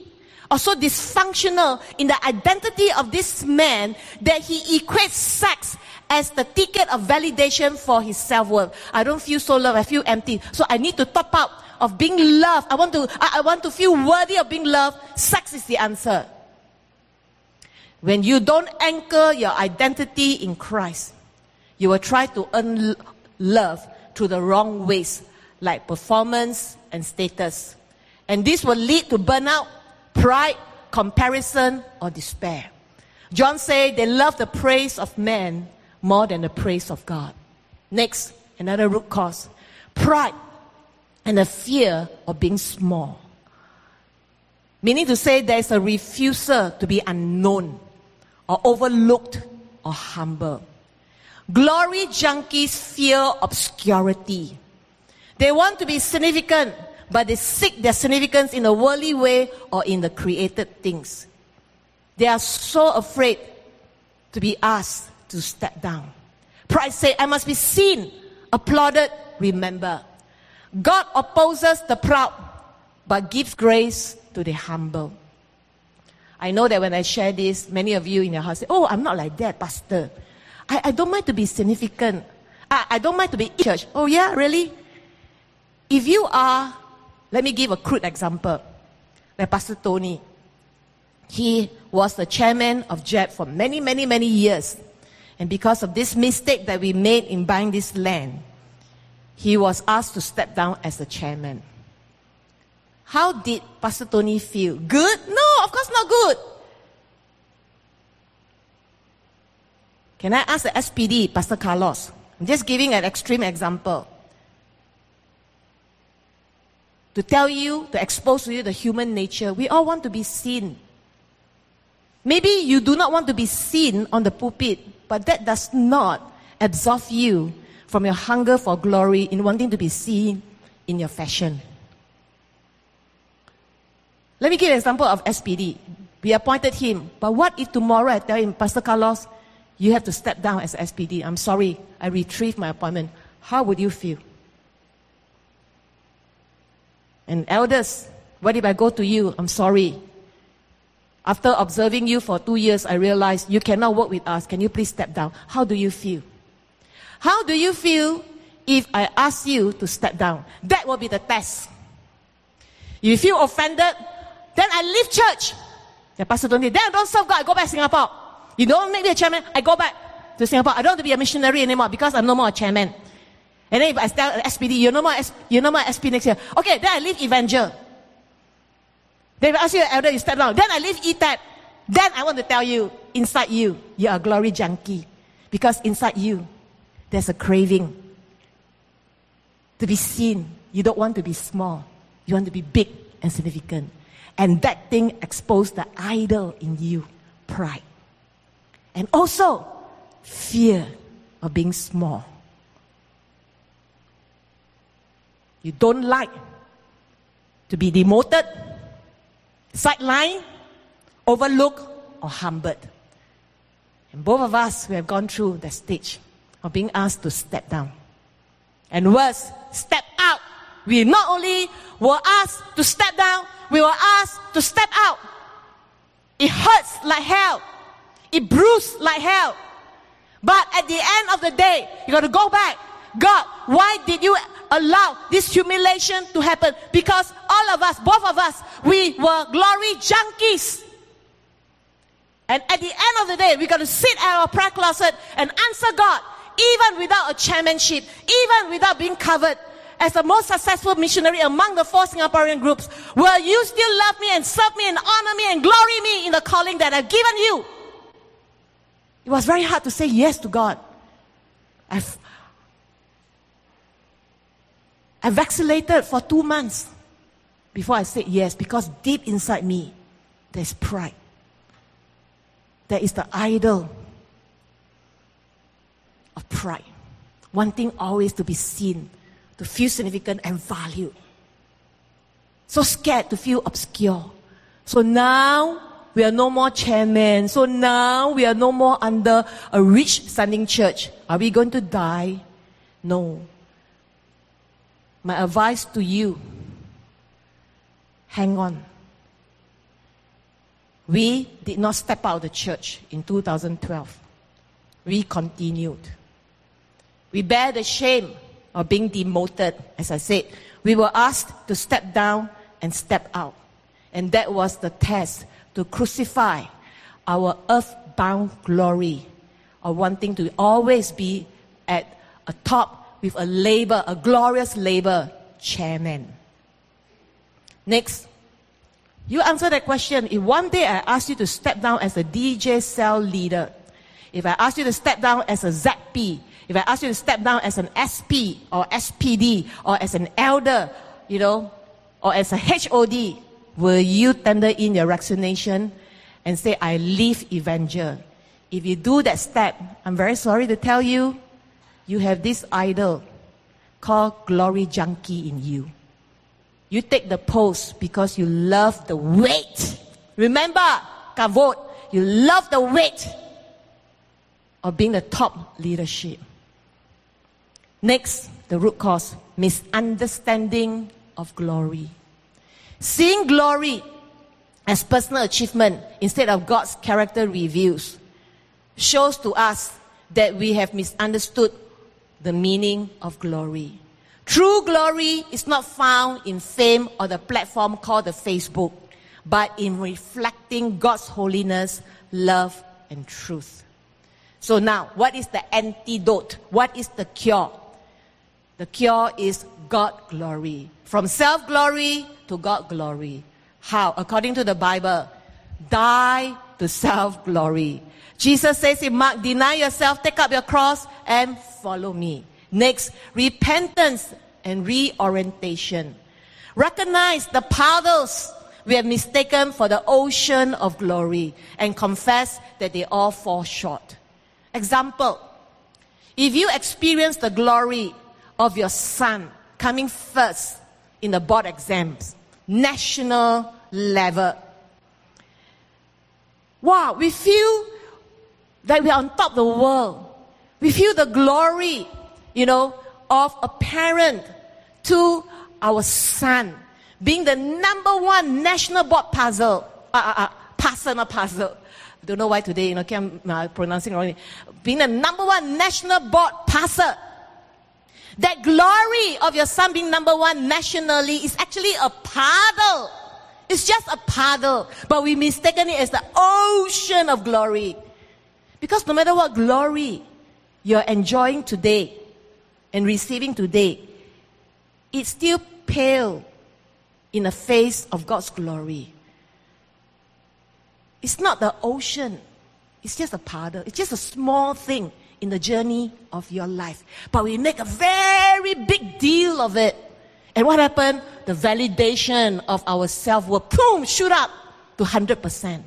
or so dysfunctional in the identity of this man that he equates sex as the ticket of validation for his self-worth. I don't feel so loved, I feel empty. So I need to top up of being loved. I want to, I, I want to feel worthy of being loved. Sex is the answer. When you don't anchor your identity in Christ, you will try to earn love through the wrong ways, like performance and status. And this will lead to burnout, pride, comparison, or despair. John said they love the praise of man more than the praise of God. Next, another root cause. Pride and a fear of being small. Meaning to say there is a refusal to be unknown or overlooked or humble. Glory junkies fear obscurity. They want to be significant, but they seek their significance in a worldly way or in the created things. They are so afraid to be asked to step down. Pride says, I must be seen, applauded, remembered. God opposes the proud, but gives grace to the humble. I know that when I share this, many of you in your house say, oh, I'm not like that, Pastor. I, I don't mind to be significant. I, I don't mind to be in church. Oh yeah, really? If you are, let me give a crude example. Like Pastor Tony. He was the chairman of J E B for many, many, many years. And because of this mistake that we made in buying this land, he was asked to step down as the chairman. How did Pastor Tony feel? Good? No, of course not good. Can I ask the S P D, Pastor Carlos? I'm just giving an extreme example. To tell you, to expose to you the human nature, we all want to be seen. Maybe you do not want to be seen on the pulpit, but that does not absolve you from your hunger for glory in wanting to be seen in your fashion. Let me give an example of S P D. We appointed him, but what if tomorrow I tell him, Pastor Carlos, you have to step down as S P D. I'm sorry, I retrieved my appointment. How would you feel? And elders, what if I go to you? I'm sorry. After observing you for two years, I realized you cannot work with us. Can you please step down? How do you feel? How do you feel if I ask you to step down? That will be the test. If you feel offended, then I leave church. The pastor don't say, then I don't serve God, I go back to Singapore. You don't make me a chairman, I go back to Singapore. I don't want to be a missionary anymore because I'm no more a chairman. And then if I tell S P D, you're no more, you're no more S P next year. Okay, then I leave Evangel. Then if I ask you, elder, you step down. Then I leave E T A P. Then I want to tell you, inside you, you're a glory junkie. Because inside you, there's a craving to be seen. You don't want to be small. You want to be big and significant. And that thing exposed the idol in you, pride. And also, fear of being small. You don't like to be demoted, sidelined, overlooked, or humbled. And both of us, we have gone through the stage of being asked to step down. And worse, step out. We not only were asked to step down, we were asked to step out. It hurts like hell. It bruised like hell. But at the end of the day, you got to go back. God, why did you allow this humiliation to happen? Because all of us, both of us, we were glory junkies. And at the end of the day, we got to sit at our prayer closet and answer God, even without a chairmanship, even without being covered as the most successful missionary among the four Singaporean groups. Will you still love me and serve me and honor me and glory me in the calling that I've given you? It was very hard to say yes to God. I've, I vacillated for two months before I said yes, because deep inside me, there's pride. There is the idol of pride, wanting always to be seen, to feel significant and valued. So scared to feel obscure. So now we are no more chairman. So now we are no more under a rich standing church. Are we going to die? No. My advice to you, hang on. we did not step out of the church in two thousand twelve. We continued. We bear the shame of being demoted. As I said, we were asked to step down and step out. And that was the test to crucify our earthbound glory of wanting to always be at a top with a label, a glorious label, chairman. Next, you answer that question. If one day I ask you to step down as a D J cell leader, if I ask you to step down as a Z P, if I ask you to step down as an S P or S P D or as an elder, you know, or as a H O D, will you tender in your resignation and say, I leave Evangel? If you do that step, I'm very sorry to tell you, you have this idol called glory junkie in you. You take the post because you love the weight. Remember, kavod, you love the weight of being the top leadership. Next, the root cause, misunderstanding of glory. Seeing glory as personal achievement instead of God's character reveals shows to us that we have misunderstood the meaning of glory. True glory is not found in fame or the platform called the Facebook, but in reflecting God's holiness, love, and truth. So now, what is the antidote? What is the cure? The cure is God glory. From self-glory to God glory. How? According to the Bible, die to self-glory. Jesus says in Mark, deny yourself, take up your cross, and follow me. Next, repentance and reorientation. Recognize the paddles we have mistaken for the ocean of glory and confess that they all fall short. Example, if you experience the glory of your son coming first in the board exams, national level, wow, we feel that we are on top of the world. We feel the glory, you know, of a parent to our son being the number one national board puzzle, uh, uh, uh, passer, not puzzle. I don't know why today, you know, I'm uh, pronouncing wrongly. Being the number one national board passer. That glory of your son being number one nationally is actually a paddle. It's just a paddle, but we mistaken it as the ocean of glory. Because no matter what glory you're enjoying today and receiving today, it's still pale in the face of God's glory. It's not the ocean. It's just a paddle. It's just a small thing in the journey of your life. But we make a very big deal of it. And what happened? The validation of our self-worth, boom, shoot up to one hundred percent.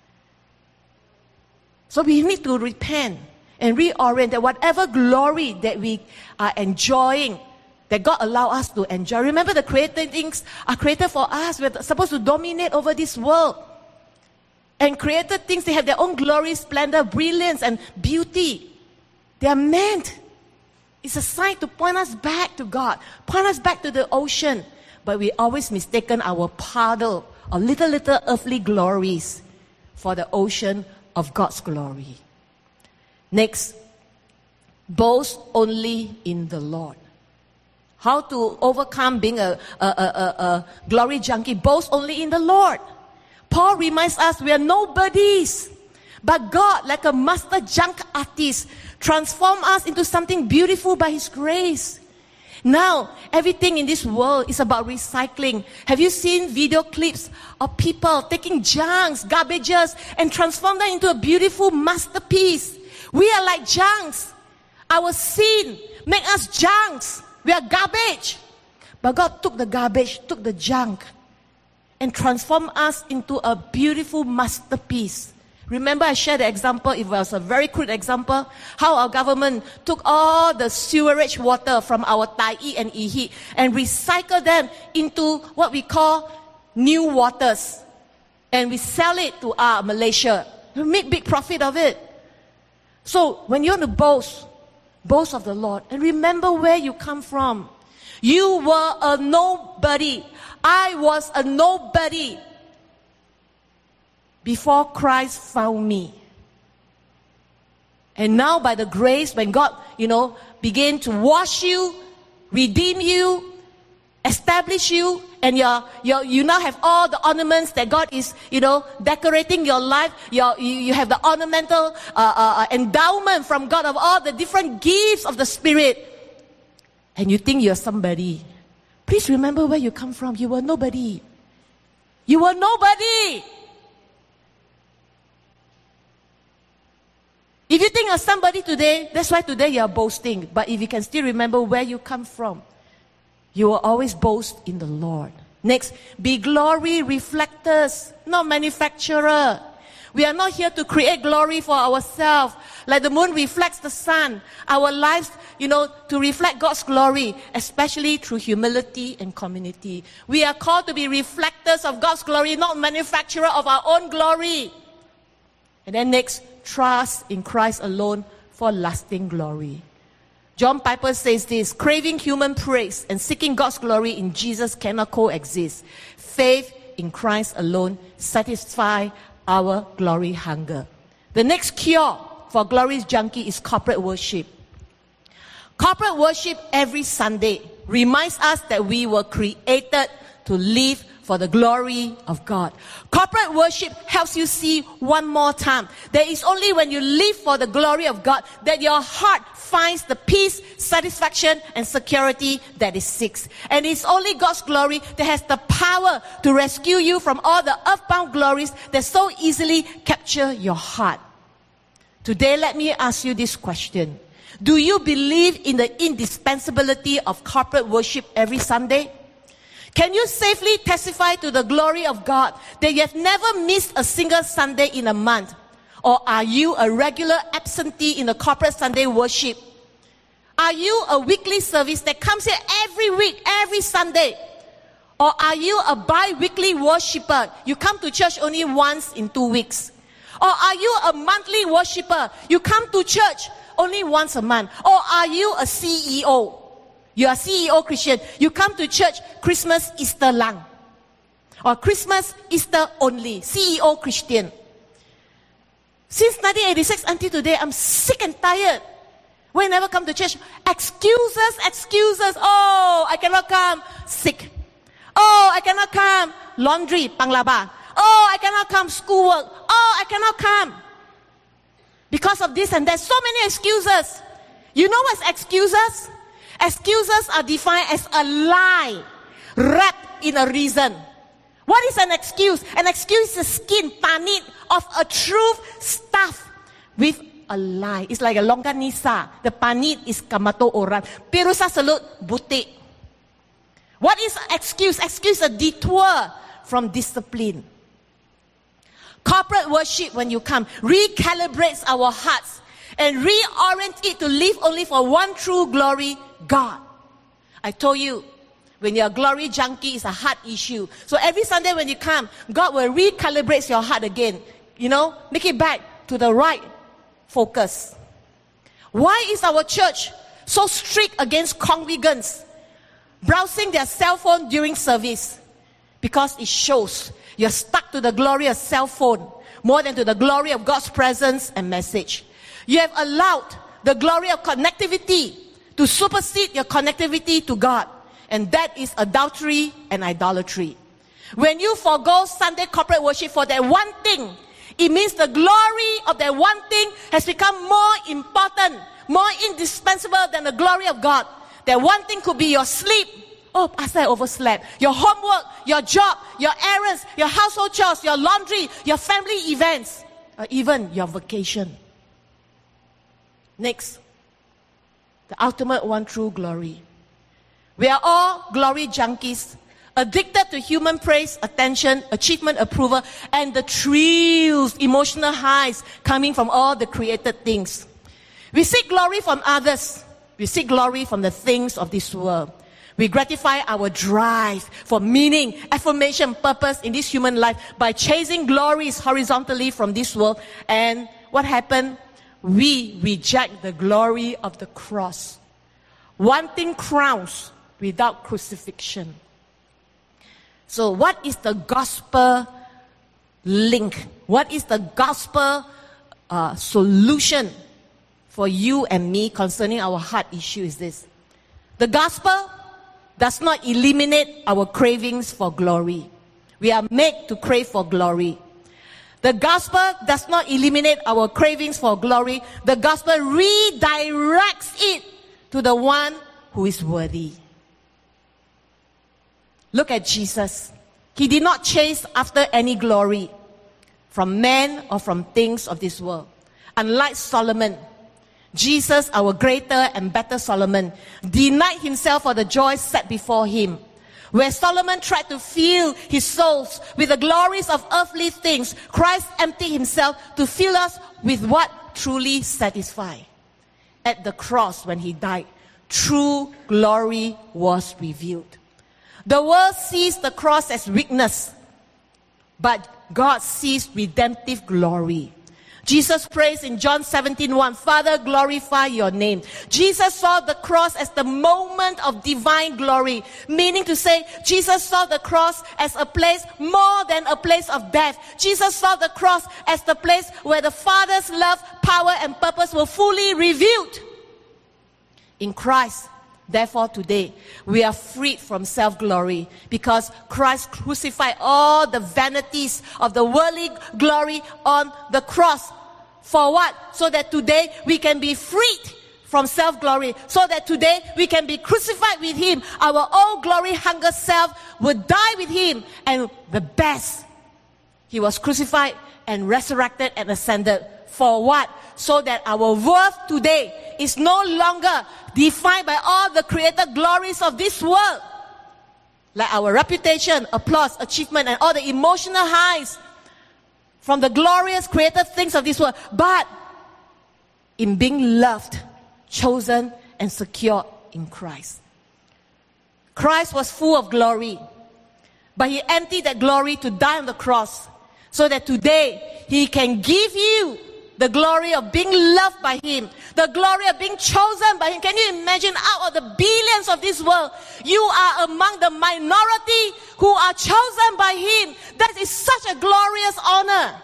So we need to repent and reorient that whatever glory that we are enjoying, that God allow us to enjoy. Remember, the created things are created for us. We're supposed to dominate over this world. And created things, they have their own glory, splendor, brilliance, and beauty. They are meant. It's a sign to point us back to God, point us back to the ocean. But we always mistaken our paddle of little, little earthly glories for the ocean of God's glory. Next, boast only in the Lord. How to overcome being a, a, a, a, a glory junkie? Boast only in the Lord. Paul reminds us we are nobodies. But God, like a master junk artist, transformed us into something beautiful by His grace. Now, everything in this world is about recycling. Have you seen video clips of people taking junks, garbages, and transform them into a beautiful masterpiece? We are like junks. Our sin make us junks. We are garbage. But God took the garbage, took the junk, and transformed us into a beautiful masterpiece. Remember, I shared the example, it was a very crude example, how our government took all the sewerage water from our Tai I and Ihi and recycled them into what we call new waters. And we sell it to our Malaysia. We make big profit of it. So, when you want to boast, boast of the Lord. And remember where you come from. You were a nobody. I was a nobody. before Christ found me. And now by the grace, when God, you know, began to wash you, redeem you, establish you, and you're, you're, you now have all the ornaments that God is, you know, decorating your life. You're, you you have the ornamental uh, uh, endowment from God of all the different gifts of the Spirit. And you think you're somebody. Please remember where you come from. You were nobody. You were nobody. If you think you're somebody today, that's why today you're boasting. But if you can still remember where you come from, you will always boast in the Lord. Next, be glory reflectors, not manufacturer. We are not here to create glory for ourselves. Like the moon reflects the sun. Our lives, you know, to reflect God's glory, especially through humility and community. We are called to be reflectors of God's glory, not manufacturer of our own glory. And then next, trust in Christ alone for lasting glory. John Piper says this: craving human praise and seeking God's glory in Jesus cannot coexist. Faith in Christ alone satisfies our glory hunger. The next cure for glory junkie is corporate worship. Corporate worship every Sunday reminds us that we were created to live for the glory of God. Corporate worship helps you see one more time that it's only when you live for the glory of God that your heart finds the peace, satisfaction, and security that it seeks. And it's only God's glory that has the power to rescue you from all the earthbound glories that so easily capture your heart. Today, let me ask you this question. Do you believe in the indispensability of corporate worship every Sunday? Can you safely testify to the glory of God that you have never missed a single Sunday in a month? Or are you a regular absentee in the corporate Sunday worship? Are you a weekly service that comes here every week, every Sunday? Or are you a bi-weekly worshiper? You come to church only once in two weeks. Or are you a monthly worshiper? You come to church only once a month. Or are you a C E O? You are C E O Christian. You come to church Christmas, Easter lang. Or Christmas, Easter only. C E O Christian. Since nineteen eighty-six until today, I'm sick and tired. When I never come to church, excuses, excuses. Oh, I cannot come. Sick. Oh, I cannot come. Laundry, panglaba. Oh, I cannot come. Schoolwork. Oh, I cannot come. Because of this and that. So many excuses. You know what's excuses? Excuses are defined as a lie wrapped in a reason. What is an excuse? An excuse is the skin, panit, of a truth stuffed with a lie. It's like a longganisa. The panit is kamato orang. Pero sa salut, buti. What is excuse? Excuse is a detour from discipline. Corporate worship, when you come, recalibrates our hearts and reorient it to live only for one true glory, God. I told you, when you're a glory junkie, it's a heart issue. So every Sunday when you come, God will recalibrate your heart again. You know, make it back to the right focus. Why is our church so strict against congregants browsing their cell phone during service? Because it shows you're stuck to the glory of cell phone more than to the glory of God's presence and message. You have allowed the glory of connectivity to supersede your connectivity to God. And that is adultery and idolatry. When you forego Sunday corporate worship for that one thing, it means the glory of that one thing has become more important, more indispensable than the glory of God. That one thing could be your sleep. Oh, Pastor, I overslept. Your homework, your job, your errands, your household chores, your laundry, your family events, or even your vacation. Next, the ultimate one true glory. We are all glory junkies, addicted to human praise, attention, achievement, approval, and the thrills, emotional highs coming from all the created things. We seek glory from others. We seek glory from the things of this world. We gratify our drive for meaning, affirmation, purpose in this human life by chasing glories horizontally from this world. And what happened? We reject the glory of the cross, wanting crowns without crucifixion. So what is the gospel link? What is the gospel uh, solution for you and me concerning our heart issue is this. The gospel does not eliminate our cravings for glory. We are made to crave for glory. The gospel does not eliminate our cravings for glory. The gospel redirects it to the one who is worthy. Look at Jesus. He did not chase after any glory from men or from things of this world. Unlike Solomon, Jesus, our greater and better Solomon, denied himself for the joy set before him. Where Solomon tried to fill his souls with the glories of earthly things, Christ emptied himself to fill us with what truly satisfies. At the cross, when he died, true glory was revealed. The world sees the cross as weakness, but God sees redemptive glory. Jesus prays in John seventeen one, Father, glorify your name. Jesus saw the cross as the moment of divine glory, meaning to say, Jesus saw the cross as a place more than a place of death. Jesus saw the cross as the place where the Father's love, power, and purpose were fully revealed. In Christ, therefore, today, we are freed from self-glory because Christ crucified all the vanities of the worldly glory on the cross. For what? So that today we can be freed from self-glory. So that today we can be crucified with Him. Our old glory hunger self would die with Him. And the best, He was crucified and resurrected and ascended. For what? So that our worth today is no longer defined by all the created glories of this world. Like our reputation, applause, achievement, and all the emotional highs from the glorious created things of this world. But in being loved, chosen, and secured in Christ. Christ was full of glory. But He emptied that glory to die on the cross. So that today He can give you the glory of being loved by Him. The glory of being chosen by Him. Can you imagine, out of the billions of this world, you are among the minority who are chosen by Him. That is such a glorious honor.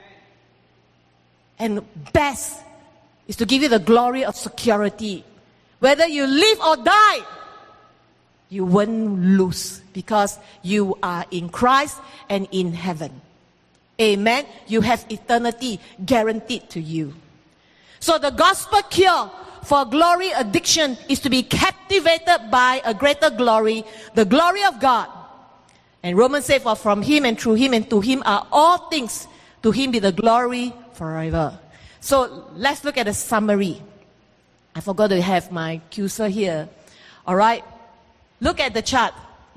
And best is to give you the glory of security. Whether you live or die, you won't lose because you are in Christ and in heaven. Amen. You have eternity guaranteed to you. So the gospel cure for glory addiction is to be captivated by a greater glory, the glory of God. And Romans says, for from Him and through Him and to Him are all things. To Him be the glory forever. So let's look at a summary. I forgot to have my cursor here. All right. Look at the chart.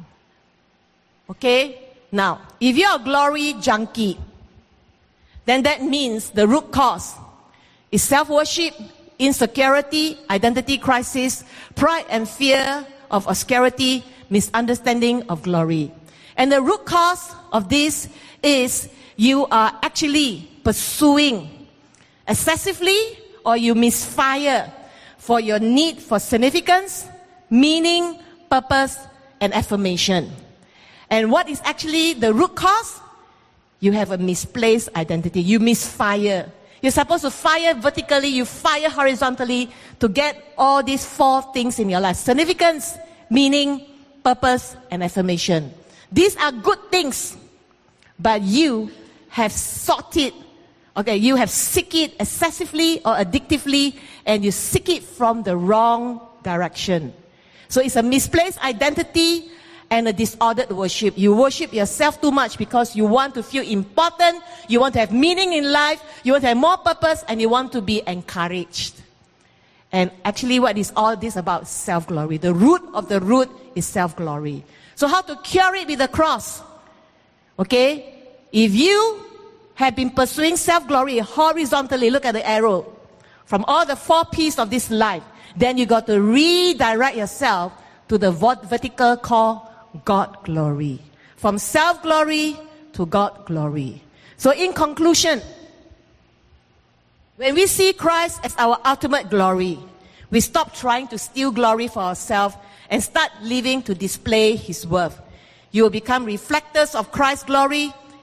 Okay. Now, if you're a glory junkie, then that means the root cause is self-worship, insecurity, identity crisis, pride and fear of obscurity, misunderstanding of glory. And the root cause of this is you are actually pursuing excessively or you misfire for your need for significance, meaning, purpose, and affirmation. And what is actually the root cause? You have a misplaced identity. You misfire. You're supposed to fire vertically, you fire horizontally to get all these four things in your life. Significance, meaning, purpose, and affirmation. These are good things, but you have sought it. Okay, you have seek it excessively or addictively, and you seek it from the wrong direction. So it's a misplaced identity and a disordered worship. You worship yourself too much because you want to feel important, you want to have meaning in life, you want to have more purpose, and you want to be encouraged. And actually what is all this about? Self-glory. The root of the root is self-glory. So how to cure it with the cross? Okay? If you have been pursuing self-glory horizontally, look at the arrow, from all the four P's of this life, then you got to redirect yourself to the vertical called God glory. From self-glory to God glory. So in conclusion, when we see Christ as our ultimate glory, we stop trying to steal glory for ourselves and start living to display His worth. You will become reflectors of Christ's glory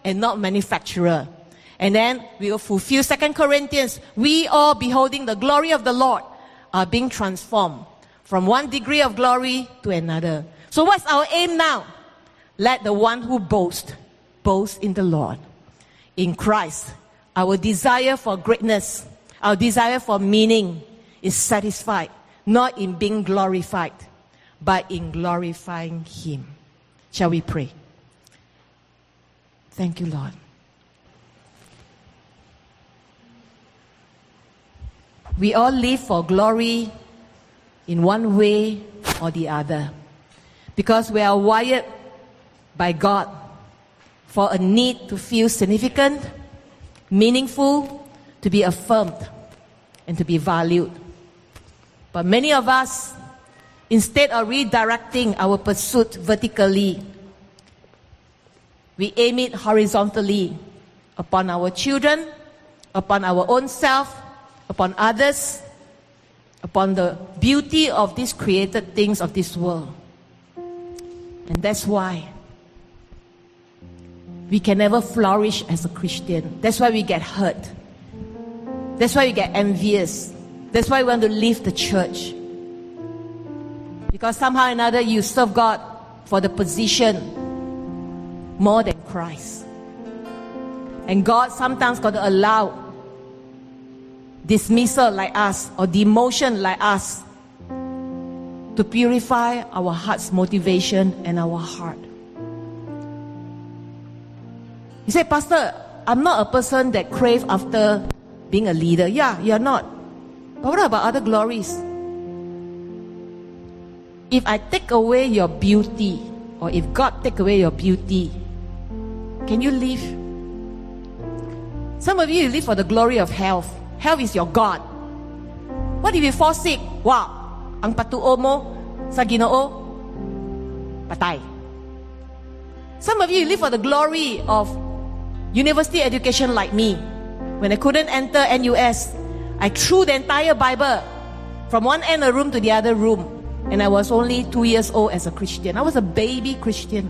and not manufacturer. And then we will fulfill Second Corinthians. We all, beholding the glory of the Lord, are being transformed from one degree of glory to another. So what's our aim now? Let the one who boasts, boast in the Lord. In Christ, our desire for greatness, our desire for meaning is satisfied, not in being glorified, but in glorifying Him. Shall we pray? Thank you, Lord. We all live for glory in one way or the other, because we are wired by God for a need to feel significant, meaningful, to be affirmed, and to be valued. But many of us, instead of redirecting our pursuit vertically, we aim it horizontally upon our children, upon our own self, upon others, upon the beauty of these created things of this world. And that's why we can never flourish as a Christian. That's why we get hurt. That's why we get envious. That's why we want to leave the church. Because somehow or another you serve God for the position more than Christ. And God sometimes got to allow dismissal like us or demotion like us to purify our heart's motivation and our heart. You say, Pastor, I'm not a person that crave after being a leader. Yeah, you're not. But what about other glories? If I take away your beauty, or if God take away your beauty, can you live? Some of you, you live for the glory of health. Health is your God. What if you fall sick? Wow, ang patuo mo sa Ginoo, patay. Some of you, you live for the glory of university education like me. When I couldn't enter N U S, I threw the entire Bible from one end of the room to the other room. And I was only two years old as a Christian. I was a baby Christian.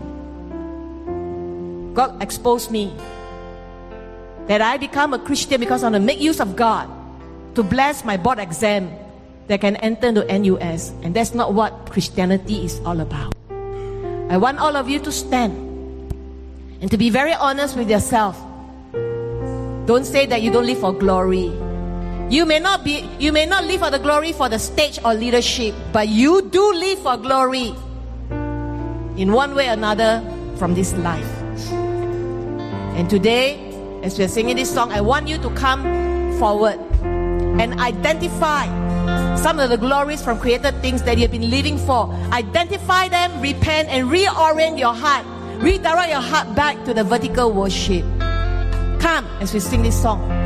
God exposed me that I become a Christian because I want to make use of God to bless my board exam that I can enter into N U S. And that's not what Christianity is all about. I want all of you to stand and to be very honest with yourself. Don't say that you don't live for glory. You may not be, you may not live for the glory for the stage or leadership, but you do live for glory in one way or another from this life. And today, as we're singing this song, I want you to come forward and identify some of the glories from created things that you've been living for. Identify them, repent, and reorient your heart. Redirect your heart back to the vertical worship. Come as we sing this song.